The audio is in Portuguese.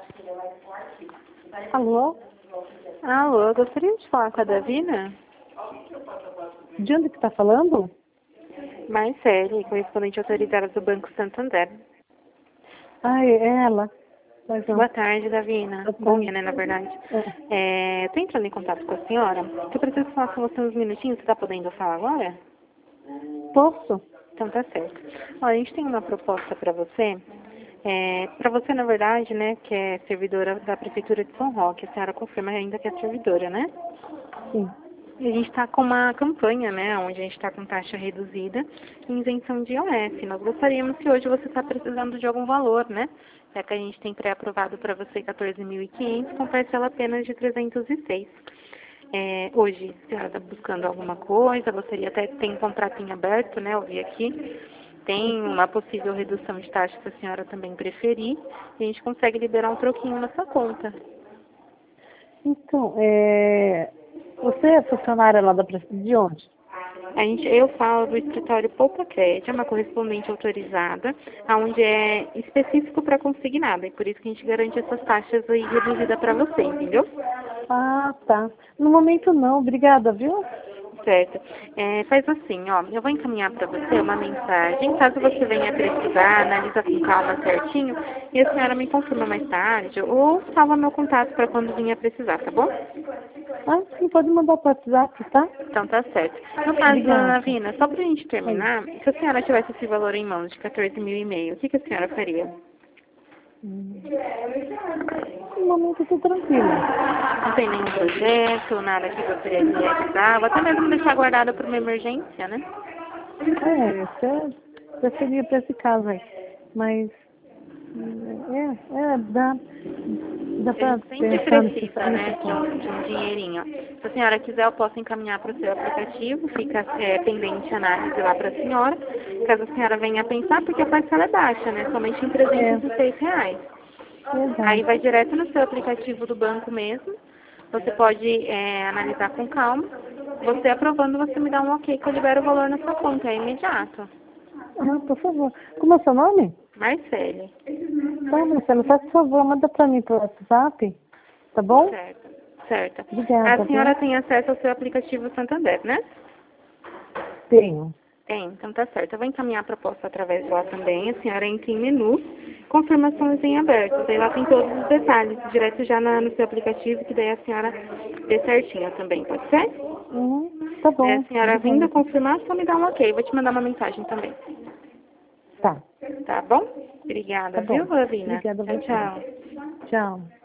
Alô? Alô, eu gostaria de falar com a Davina? De onde que tá falando? Marcele, correspondente autorizada do Banco Santander. Ai, é ela. Mas não. Boa tarde, Davina. Boa Bom tarde. dia, né, na verdade. É. Eu tô entrando em contato com a senhora. Eu preciso falar com você uns minutinhos. Você tá podendo falar agora? Posso? Então tá certo. Olha, a gente tem uma proposta para você. Para você, na verdade, né, que é servidora da Prefeitura de São Roque. A senhora confirma ainda que é servidora, né? Sim. E a gente está com uma campanha, né, onde a gente está com taxa reduzida e isenção de IOF. Nós gostaríamos que hoje você está precisando de algum valor, né? Já que a gente tem pré-aprovado para você 14.500, com parcela apenas de 306. Hoje, a senhora está buscando alguma coisa, gostaria até de ter um contrato em aberto, né? Eu vi aqui. Tem uma possível redução de taxa se a senhora também preferir. E a gente consegue liberar um troquinho na sua conta. Então, você é funcionária lá de onde? Eu falo do escritório Poupa Crédito, é uma correspondente autorizada, onde é específico para consignada, e por isso que a gente garante essas taxas aí reduzidas para você, entendeu? Ah, tá. No momento não, obrigada, viu? Certo. Faz assim, ó, eu vou encaminhar para você uma mensagem, caso você venha precisar, analisa com calma certinho, e a senhora me confirma mais tarde, ou salva meu contato para quando vinha precisar, tá bom? Ah, sim, pode mandar para o WhatsApp, tá? Então tá certo. No caso, Obrigada. Ana Vina, só pra gente Oi. terminar, se a senhora tivesse esse valor em mãos de 14.500, o que a senhora faria? No momento eu tô tranquila. Não tem nenhum projeto, nada que gostaria de realizar, ou até mesmo deixar guardado para uma emergência, né? Até seria para esse caso aí. Mas, dá A para gente sempre pensar nesse precisa, né, ponto. de um dinheirinho. Se a senhora quiser, eu posso encaminhar para o seu aplicativo, fica pendente a análise lá para a senhora, caso a senhora venha a pensar, porque a parcela é baixa, né, somente em R$ 306. Aí Verdade. vai direto no seu aplicativo do banco mesmo, você pode analisar com calma, você aprovando, você me dá um ok que eu libero o valor na sua conta, é imediato. Ah, por favor. Como é o seu nome? Marcele. Tá, Marcelo, faz por favor, manda para mim pelo WhatsApp, tá bom? Certo, certo. Obrigada, A senhora viu? tem acesso ao seu aplicativo Santander, né? Tenho. Tem, então tá certo. Eu vou encaminhar a proposta através de lá também. A senhora entra em menu, confirmações em aberto. Daí lá tem todos os detalhes, direto já no seu aplicativo, que daí a senhora vê certinho também, pode ser? Tá Daí a bom. senhora vindo Obrigada. confirmar, só me dá um ok. Vou te mandar uma mensagem também. Tá, Tá bom? tá Obrigada, viu, bom. Ravina? Obrigada a Tchau, você. tchau. Tchau.